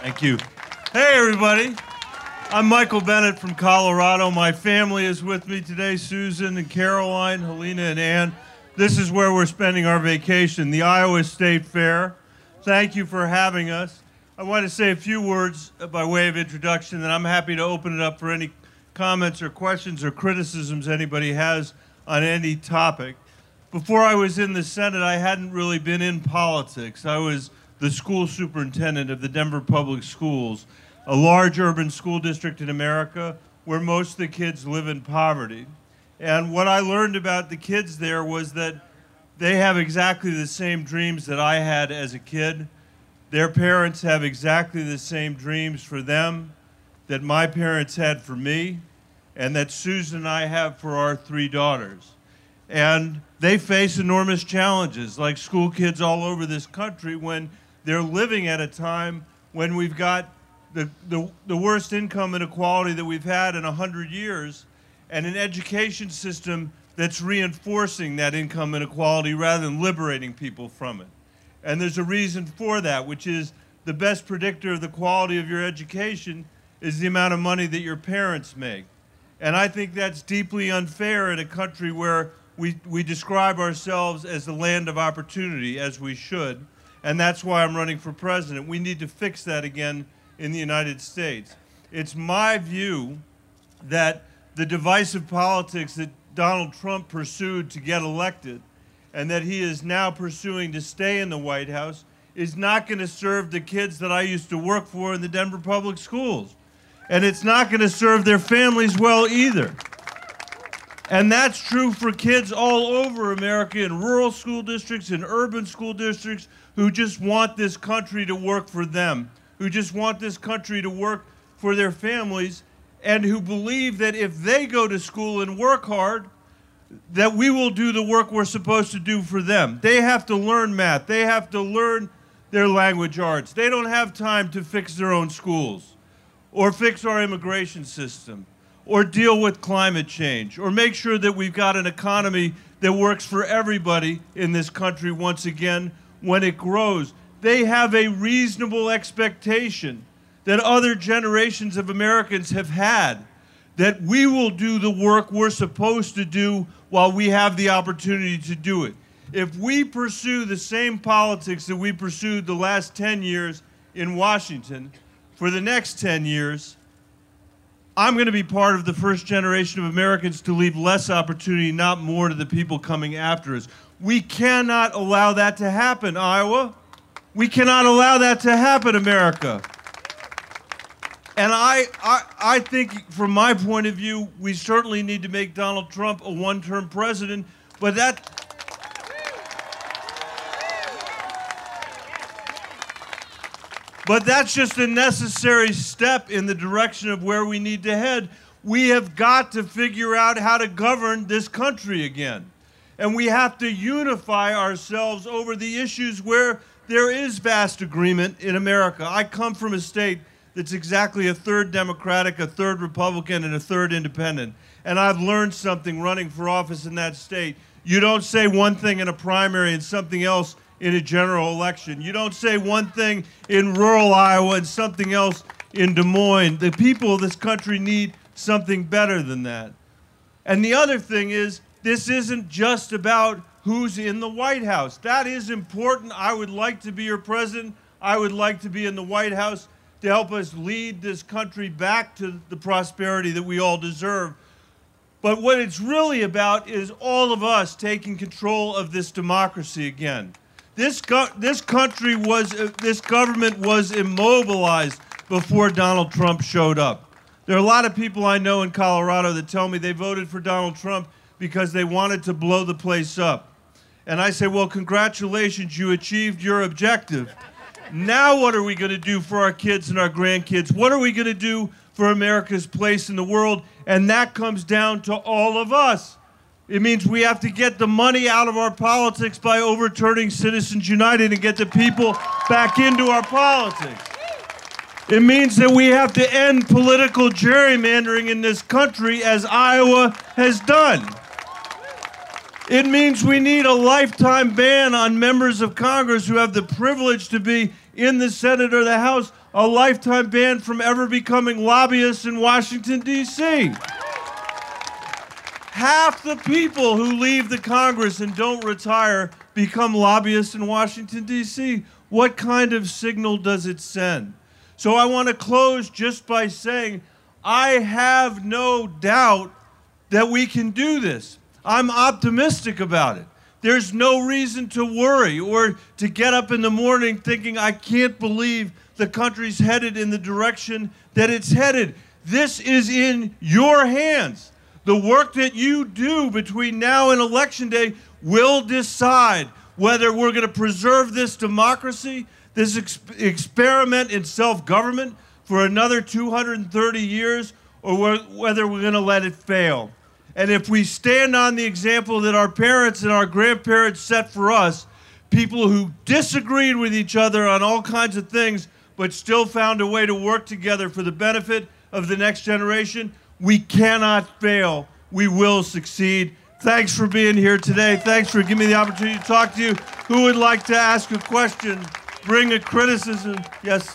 Thank you. Hey, everybody. I'm Michael Bennett from Colorado. My family is with me today, Susan and Caroline, Helena and Ann. This is where we're spending our vacation, the Iowa State Fair. Thank you for having us. I want to say a few words by way of introduction, and I'm happy to open it up for any comments or questions or criticisms anybody has on any topic. Before I was in the Senate, I hadn't really been in politics. I was the school superintendent of the Denver Public Schools, a large urban school district in America where most of the kids live in poverty. And what I learned about the kids there was that they have exactly the same dreams that I had as a kid. Their parents have exactly the same dreams for them that my parents had for me, and that Susan and I have for our 3 daughters. And they face enormous challenges, like school kids all over this country, when they're living at a time when we've got the worst income inequality that we've had in 100 years, and an education system that's reinforcing that income inequality rather than liberating people from it. And there's a reason for that, which is the best predictor of the quality of your education is the amount of money that your parents make. And I think that's deeply unfair in a country where we describe ourselves as the land of opportunity, as we should. And that's why I'm running for president. We need to fix that again in the United States. It's my view that the divisive politics that Donald Trump pursued to get elected and that he is now pursuing to stay in the White House is not going to serve the kids that I used to work for in the Denver Public Schools. And it's not going to serve their families well either. And that's true for kids all over America, in rural school districts, in urban school districts, who just want this country to work for them, who just want this country to work for their families, and who believe that if they go to school and work hard, that we will do the work we're supposed to do for them. They have to learn math. They have to learn their language arts. They don't have time to fix their own schools, or fix our immigration system, or deal with climate change, or make sure that we've got an economy that works for everybody in this country once again when it grows. They have a reasonable expectation that other generations of Americans have had, that we will do the work we're supposed to do while we have the opportunity to do it. If we pursue the same politics that we pursued the last 10 years in Washington, for the next 10 years, I'm going to be part of the first generation of Americans to leave less opportunity, not more, to the people coming after us. We cannot allow that to happen, Iowa. We cannot allow that to happen, America. And I think, from my point of view, we certainly need to make Donald Trump a one-term president, but that's just a necessary step in the direction of where we need to head. We have got to figure out how to govern this country again. And we have to unify ourselves over the issues where there is vast agreement in America. I come from a state that's exactly a third Democratic, a third Republican, and a third independent. And I've learned something running for office in that state. You don't say one thing in a primary and something else in a general election. You don't say one thing in rural Iowa and something else in Des Moines. The people of this country need something better than that. And the other thing is, this isn't just about who's in the White House. That is important. I would like to be your president. I would like to be in the White House to help us lead this country back to the prosperity that we all deserve. But what it's really about is all of us taking control of this democracy again. This government was immobilized before Donald Trump showed up. There are a lot of people I know in Colorado that tell me they voted for Donald Trump because they wanted to blow the place up. And I say, well, congratulations, you achieved your objective. Now what are we going to do for our kids and our grandkids? What are we going to do for America's place in the world? And that comes down to all of us. It means we have to get the money out of our politics by overturning Citizens United and get the people back into our politics. It means that we have to end political gerrymandering in this country, as Iowa has done. It means we need a lifetime ban on members of Congress who have the privilege to be in the Senate or the House a lifetime ban from ever becoming lobbyists in Washington, D.C. Half the people who leave the Congress and don't retire become lobbyists in Washington, D.C. What kind of signal does it send? So I want to close just by saying I have no doubt that we can do this. I'm optimistic about it. There's no reason to worry or to get up in the morning thinking, I can't believe the country's headed in the direction that it's headed. This is in your hands. The work that you do between now and Election Day will decide whether we're going to preserve this democracy, this experiment in self-government for another 230 years, or whether we're going to let it fail. And if we stand on the example that our parents and our grandparents set for us, people who disagreed with each other on all kinds of things, but still found a way to work together for the benefit of the next generation, we cannot fail. We will succeed. Thanks for being here today. Thanks for giving me the opportunity to talk to you. Who would like to ask a question, bring a criticism? Yes.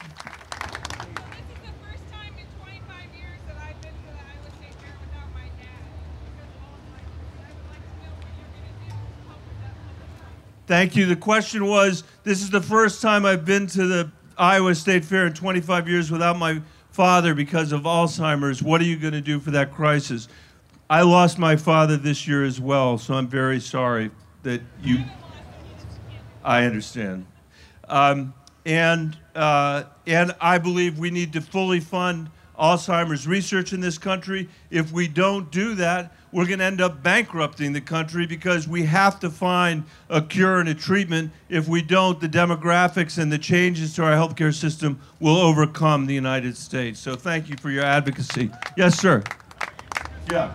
Thank you. The question was, this is the first time I've been to the Iowa State Fair in 25 years without my father because of Alzheimer's. What are you going to do for that crisis? I lost my father this year as well, so I'm very sorry that you... I understand. And I believe we need to fully fund Alzheimer's research in this country. If we don't do that, we're going to end up bankrupting the country because we have to find a cure and a treatment. If we don't, the demographics and the changes to our healthcare system will overcome the United States. So thank you for your advocacy. Yes, sir. Yeah.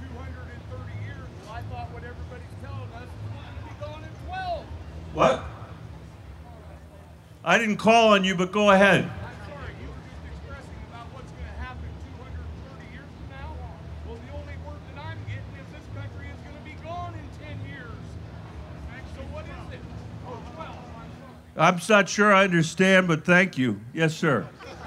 What? I didn't call on you, but go ahead. I'm not sure I understand, but thank you. Yes, sir.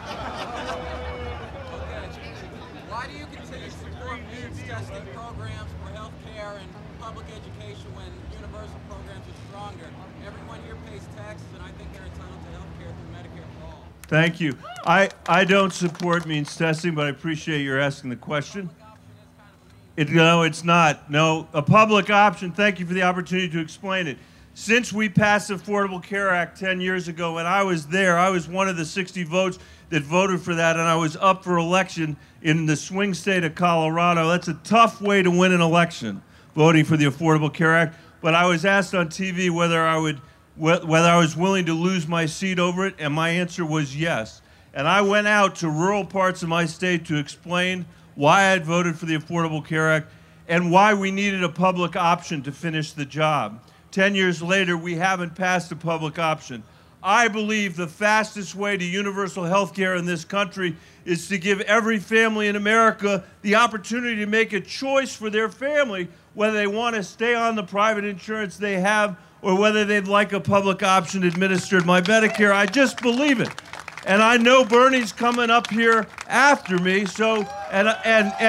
Why do you continue to support means testing programs for health care and public education when universal programs are stronger? Everyone here pays taxes, and I think they're entitled to health care through Medicare for all. Thank you. I don't support means testing, but I appreciate your asking the question. No, it's not. No, a public option, thank you for the opportunity to explain it. Since we passed the Affordable Care Act 10 years ago, when I was there, I was one of the 60 votes that voted for that, and I was up for election in the swing state of Colorado. That's a tough way to win an election, voting for the Affordable Care Act. But I was asked on TV whether I was willing to lose my seat over it, and my answer was yes. And I went out to rural parts of my state to explain why I had voted for the Affordable Care Act and why we needed a public option to finish the job. 10 years later, we haven't passed a public option. I believe the fastest way to universal health care in this country is to give every family in America the opportunity to make a choice for their family, whether they want to stay on the private insurance they have or whether they'd like a public option administered by Medicare. I just believe it. And I know Bernie's coming up here after me, so, but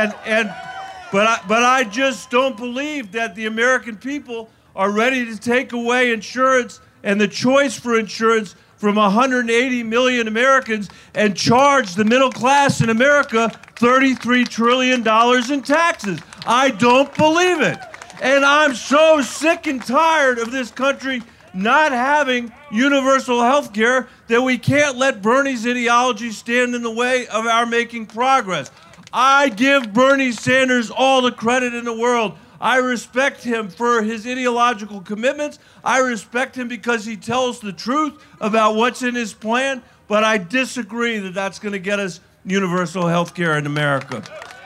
I just don't believe that the American people are ready to take away insurance and the choice for insurance from 180 million Americans and charge the middle class in America $33 trillion in taxes. I don't believe it. And I'm so sick and tired of this country not having universal health care that we can't let Bernie's ideology stand in the way of our making progress. I give Bernie Sanders all the credit in the world. I respect him for his ideological commitments. I respect him because he tells the truth about what's in his plan, but I disagree that that's going to get us universal health care in America.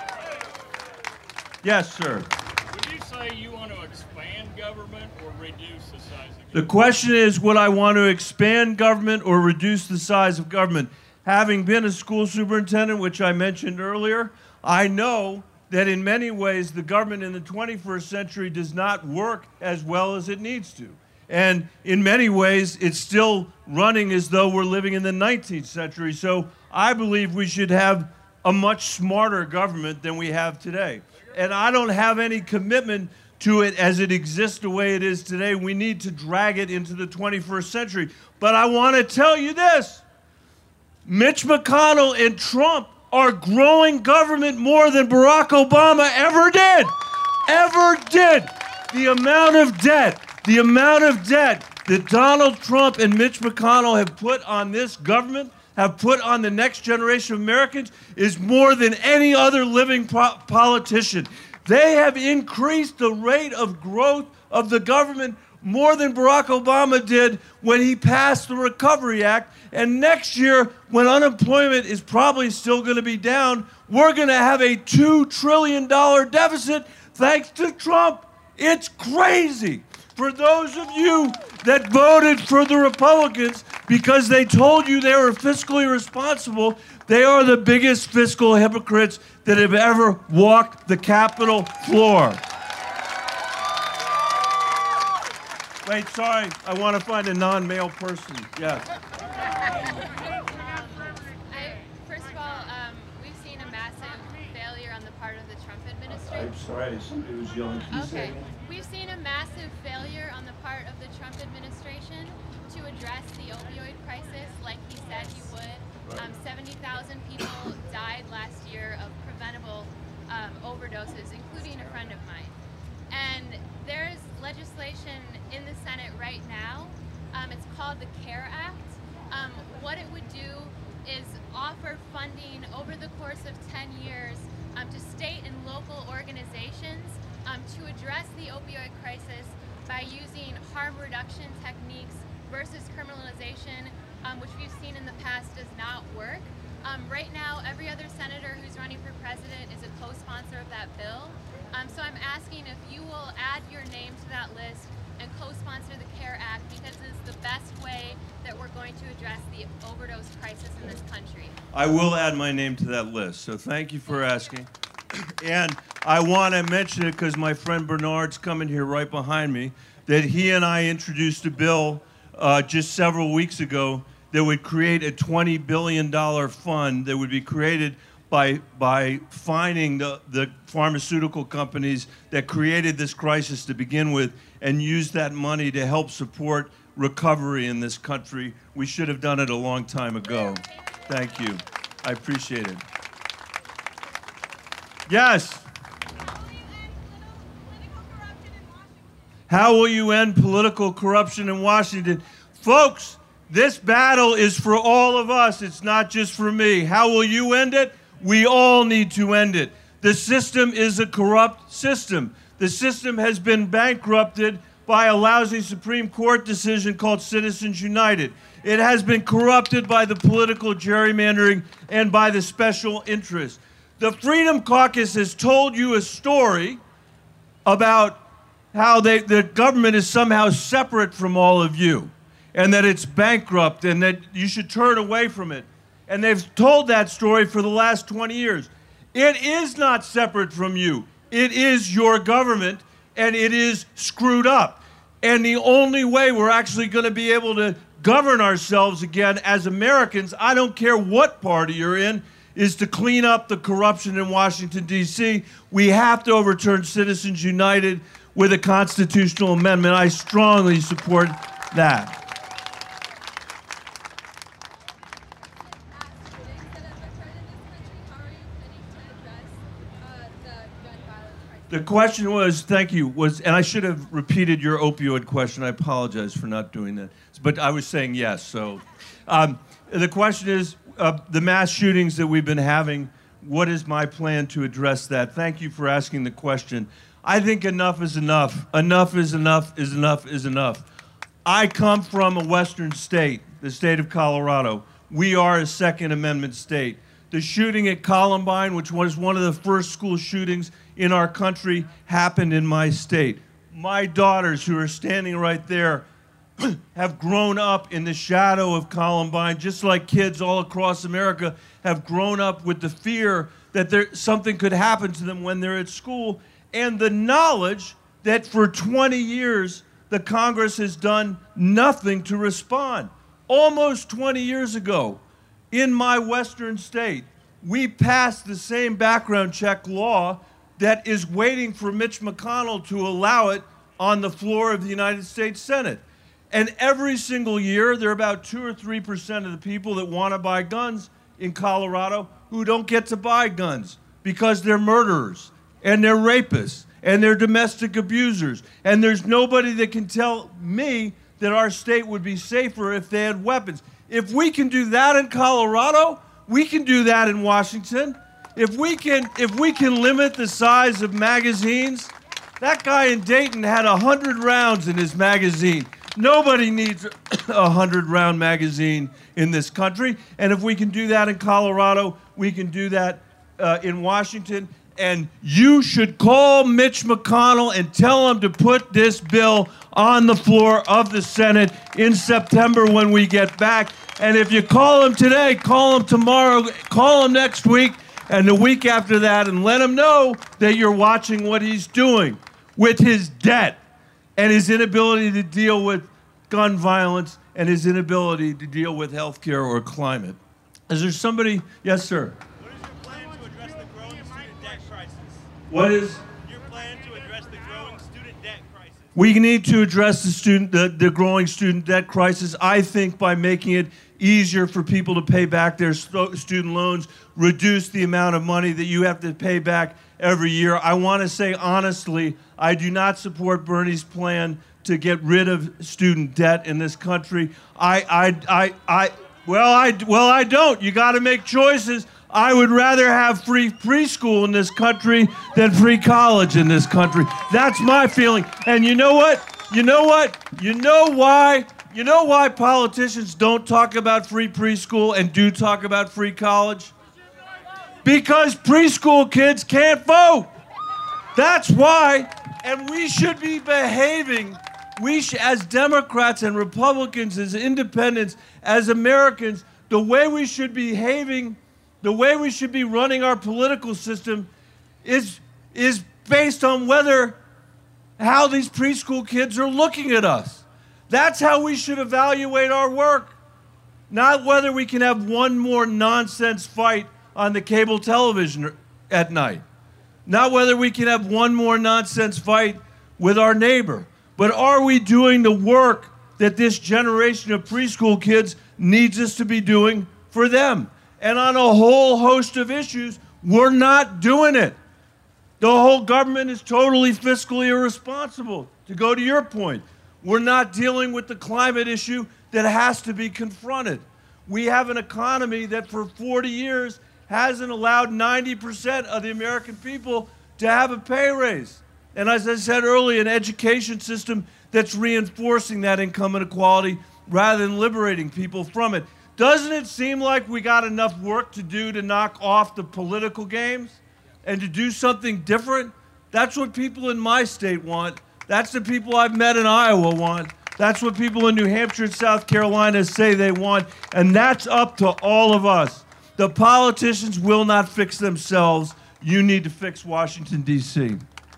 Yes, sir. Would you say you want to expand government or reduce the size of government? The question is, would I want to expand government or reduce the size of government? Having been a school superintendent, which I mentioned earlier, I know that in many ways the government in the 21st century does not work as well as it needs to. And in many ways, it's still running as though we're living in the 19th century. So I believe we should have a much smarter government than we have today. And I don't have any commitment to it as it exists the way it is today. We need to drag it into the 21st century. But I want to tell you this. Mitch McConnell and Trump are growing government more than Barack Obama ever did. Ever did. The amount of debt that Donald Trump and Mitch McConnell have put on this government, have put on the next generation of Americans, is more than any other living politician. They have increased the rate of growth of the government more than Barack Obama did when he passed the Recovery Act. And next year, when unemployment is probably still going to be down, we're going to have a $2 trillion deficit thanks to Trump. It's crazy. For those of you that voted for the Republicans because they told you they were fiscally responsible, they are the biggest fiscal hypocrites that have ever walked the Capitol floor. Wait, sorry, I want to find a non-male person. Yes. First of all, we've seen a massive failure on the part of the Trump administration. I'm sorry, somebody was yelling. Okay. We've seen a massive failure on the part of the Trump administration to address the opioid crisis like he said he would. 70,000 people died last year of preventable overdoses, including a friend of mine. And there's legislation in the Senate right now. It's called the CARE Act. What it would do is offer funding over the course of 10 years to state and local organizations to address the opioid crisis by using harm reduction techniques versus criminalization, which we've seen in the past does not work. Right now, every other senator who's running for president is a co-sponsor of that bill. So I'm asking if you will add your name to that list and co-sponsor the CARE Act, because it's the best way that we're going to address the overdose crisis in this country. I will add my name to that list, so thank you for asking. And I want to mention it because my friend Bernard's coming here right behind me, that he and I introduced a bill just several weeks ago that would create a $20 billion fund that would be created by fining the pharmaceutical companies that created this crisis to begin with and use that money to help support recovery in this country. We should have done it a long time ago. Thank you. I appreciate it. Yes. How will you end political corruption in Washington? Folks, this battle is for all of us. It's not just for me. How will you end it? We all need to end it. The system is a corrupt system. The system has been bankrupted by a lousy Supreme Court decision called Citizens United. It has been corrupted by the political gerrymandering and by the special interests. The Freedom Caucus has told you a story about how the government is somehow separate from all of you, and that it's bankrupt, and that you should turn away from it. And they've told that story for the last 20 years. It is not separate from you. It is your government, and it is screwed up. And the only way we're actually going to be able to govern ourselves again as Americans, I don't care what party you're in, is to clean up the corruption in Washington, D.C. We have to overturn Citizens United with a constitutional amendment. I strongly support that. The question was, thank you, and I should have repeated your opioid question. I apologize for not doing that. But I was saying yes. So the question is, the mass shootings that we've been having, what is my plan to address that? Thank you for asking the question. I think enough is enough. Enough is enough is enough is enough. I come from a Western state, the state of Colorado. We are a Second Amendment state. The shooting at Columbine, which was one of the first school shootings in our country, happened in my state. My daughters, who are standing right there, have grown up in the shadow of Columbine, just like kids all across America have grown up with the fear that something could happen to them when they're at school, and the knowledge that for 20 years, the Congress has done nothing to respond. Almost 20 years ago, in my western state, we passed the same background check law that is waiting for Mitch McConnell to allow it on the floor of the United States Senate. And every single year, there are about 2 or 3% of the people that want to buy guns in Colorado who don't get to buy guns because they're murderers and they're rapists and they're domestic abusers. And there's nobody that can tell me that our state would be safer if they had weapons. If we can do that in Colorado, we can do that in Washington. If we can limit the size of magazines, that guy in Dayton had 100 rounds in his magazine. Nobody needs a 100-round magazine in this country. And if we can do that in Colorado, we can do that in Washington. And you should call Mitch McConnell and tell him to put this bill on the floor of the Senate in September when we get back. And if you call him today, call him tomorrow, call him next week, and the week after that, and let him know that you're watching what he's doing with his debt and his inability to deal with gun violence and his inability to deal with health care or climate. Is there somebody? Yes, sir. What is your plan to address the growing student debt crisis? What is your plan to address the growing student debt crisis? We need to address the growing student debt crisis, I think, by making it easier for people to pay back their student loans, reduce the amount of money that you have to pay back every year. I want to say honestly, I do not support Bernie's plan to get rid of student debt in this country. I don't. You got to make choices. I would rather have free preschool in this country than free college in this country. That's my feeling. And you know what? You know why? You know why politicians don't talk about free preschool and do talk about free college? Because preschool kids can't vote. That's why. And we should be behaving. As Democrats and Republicans, as independents, as Americans, the way we should be behaving, the way we should be running our political system is based on how these preschool kids are looking at us. That's how we should evaluate our work, not whether we can have one more nonsense fight on the cable television at night, not whether we can have one more nonsense fight with our neighbor, but are we doing the work that this generation of preschool kids needs us to be doing for them? And on a whole host of issues, we're not doing it. The whole government is totally fiscally irresponsible, to go to your point. We're not dealing with the climate issue that has to be confronted. We have an economy that for 40 years hasn't allowed 90% of the American people to have a pay raise. And as I said earlier, an education system that's reinforcing that income inequality rather than liberating people from it. Doesn't it seem like we got enough work to do to knock off the political games and to do something different? That's what people in my state want. That's the people I've met in Iowa want. That's what people in New Hampshire and South Carolina say they want. And that's up to all of us. The politicians will not fix themselves. You need to fix Washington, D.C.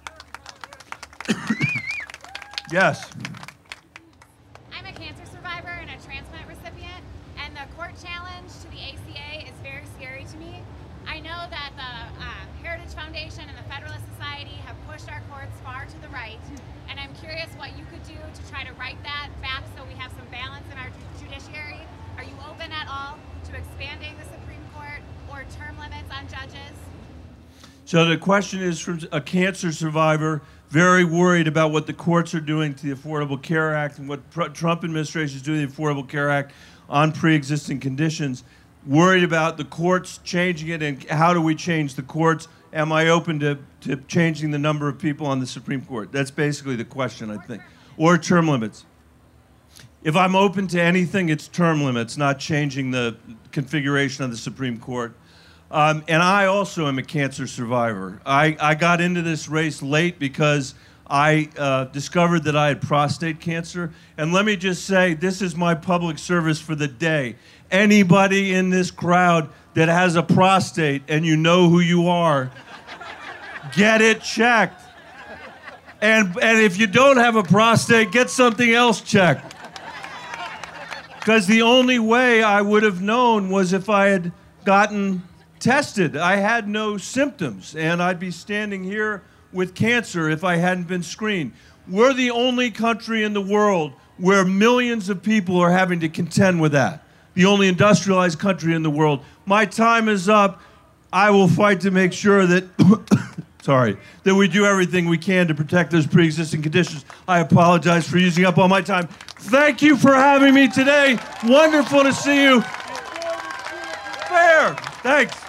Yes. I'm a cancer survivor and a transplant recipient, and the court challenge to the ACA is very scary to me. I know that the Heritage Foundation and the Federalist Society have pushed our courts far to the right, and I'm curious what you could do to try to right that back so we have some balance in our judiciary. Are you open at all to expanding the Supreme Court or term limits on judges? So the question is from a cancer survivor, very worried about what the courts are doing to the Affordable Care Act and what Trump administration is doing to the Affordable Care Act on pre-existing conditions, worried about the courts changing it, and how do we change the courts? Am I open to changing the number of people on the Supreme Court? That's basically the question, I think. Or term limits. If I'm open to anything, it's term limits, not changing the configuration of the Supreme Court. And I also am a cancer survivor. I got into this race late because I discovered that I had prostate cancer. And let me just say, this is my public service for the day. Anybody in this crowd that has a prostate and you know who you are, get it checked. And if you don't have a prostate, get something else checked. Because the only way I would have known was if I had gotten tested. I had no symptoms, and I'd be standing here with cancer if I hadn't been screened. We're the only country in the world where millions of people are having to contend with that. The only industrialized country in the world. My time is up. I will fight to make sure that, that we do everything we can to protect those pre-existing conditions. I apologize for using up all my time. Thank you for having me today. Wonderful to see you. Fair. Thanks.